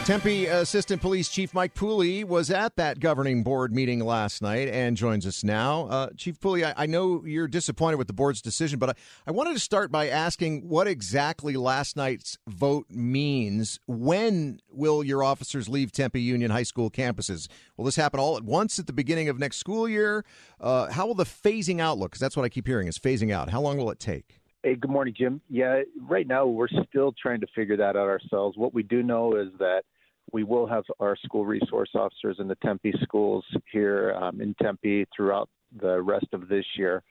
Tempe Assistant Police Chief Mike Pooley was at that governing board meeting last night and joins us now. Chief Pooley, I know you're disappointed with the board's decision, but I wanted to start by asking what exactly last night's vote means. When will your officers leave Tempe Union High School campuses? Will this happen all at once at the beginning of next school year? How will the phasing out look? Because that's what I keep hearing is phasing out. How long will it take? Hey, good morning, Jim. Yeah, right now we're still trying to figure that out ourselves. What we do know is that we will have our school resource officers in the Tempe schools here in Tempe throughout the rest of this year.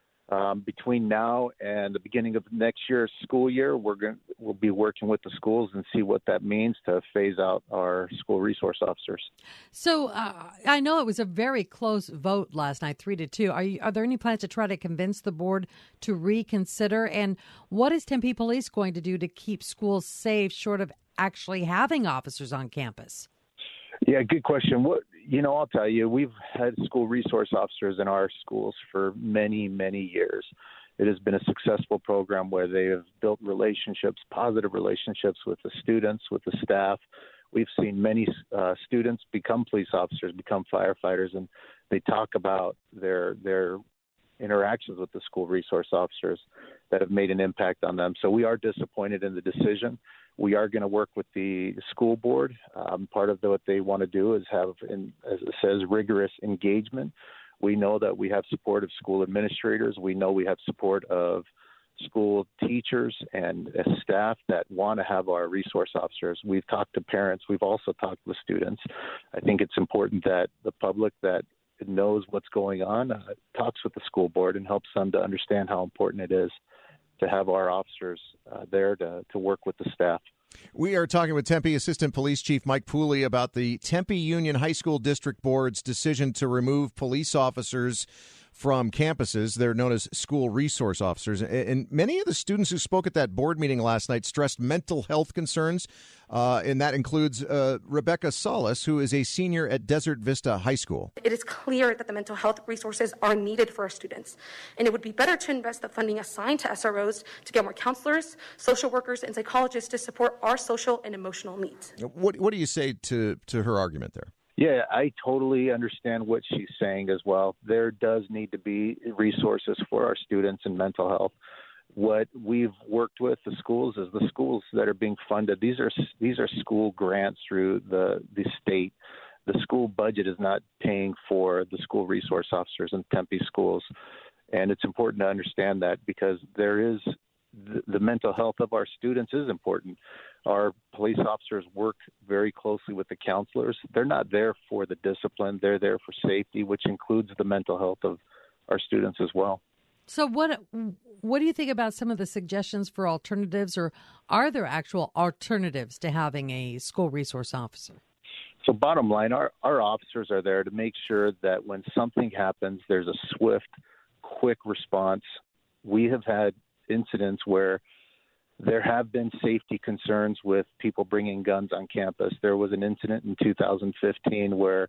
Between now and the beginning of next year's school year, we'll be working with the schools and see what that means to phase out our school resource officers. So I know it was a very close vote last night, 3-2. Are there any plans to try to convince the board to reconsider? And what is Tempe Police going to do to keep schools safe, short of actually having officers on campus? Yeah, good question. I'll tell you, we've had school resource officers in our schools for many, many years. It has been a successful program where they have built relationships, positive relationships with the students, with the staff. We've seen many students become police officers, become firefighters, and they talk about their interactions with the school resource officers that have made an impact on them. So we are disappointed in the decision. We are going to work with the school board. Part of what they want to do is have, as it says, rigorous engagement. We know that we have support of school administrators. We know we have support of school teachers and staff that want to have our resource officers. We've talked to parents. We've also talked with students. I think it's important that the public that knows what's going on talks with the school board and helps them to understand how important it is to have our officers there to work with the staff. We are talking with Tempe Assistant Police Chief Mike Pooley about the Tempe Union High School District Board's decision to remove police officers from campuses. They're known as school resource officers. And many of the students who spoke at that board meeting last night stressed mental health concerns, and that includes Rebecca Solis, who is a senior at Desert Vista High School. It is clear that the mental health resources are needed for our students, and it would be better to invest the funding assigned to SROs to get more counselors, social workers, and psychologists to support our social and emotional needs. What do you say to her argument there? Yeah, I totally understand what she's saying as well. There does need to be resources for our students in mental health. What we've worked with the schools is the schools that are being funded. These are school grants through the state. The school budget is not paying for the school resource officers in Tempe schools. And it's important to understand that because there is the mental health of our students is important. Our police officers work very closely with the counselors. They're not there for the discipline. They're there for safety, which includes the mental health of our students as well. So what do you think about some of the suggestions for alternatives, or are there actual alternatives to having a school resource officer? So bottom line, our officers are there to make sure that when something happens, there's a swift, quick response. We have had incidents where there have been safety concerns with people bringing guns on campus. There was an incident in 2015 where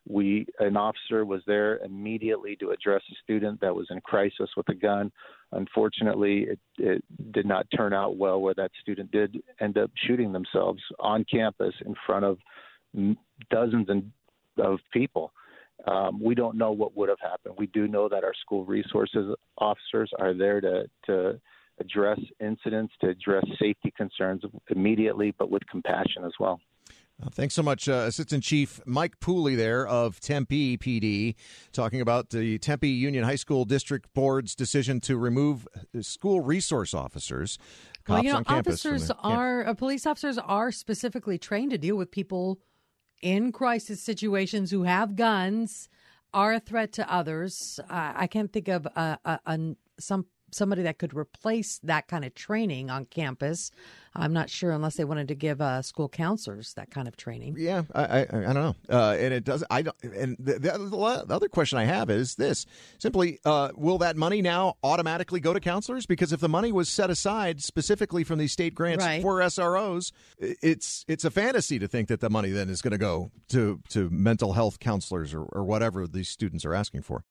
an officer was there immediately to address a student that was in crisis with a gun. Unfortunately, it did not turn out well, where that student did end up shooting themselves on campus in front of dozens of people. We don't know what would have happened. We do know that our school resources officers are there to address incidents, to address safety concerns immediately, but with compassion as well. Thanks so much, Assistant Chief Mike Pooley there of Tempe PD, talking about the Tempe Union High School District Board's decision to remove school resource officers. Cops on campus. Police officers are specifically trained to deal with people in crisis situations who have guns, are a threat to others. I can't think of somebody that could replace that kind of training on campus. I'm not sure, unless they wanted to give school counselors that kind of training. Yeah, I don't know. And it does. I don't. And the other question I have is this: simply, will that money now automatically go to counselors? Because if the money was set aside specifically from these state grants for SROs, it's a fantasy to think that the money then is going to go to mental health counselors or whatever these students are asking for.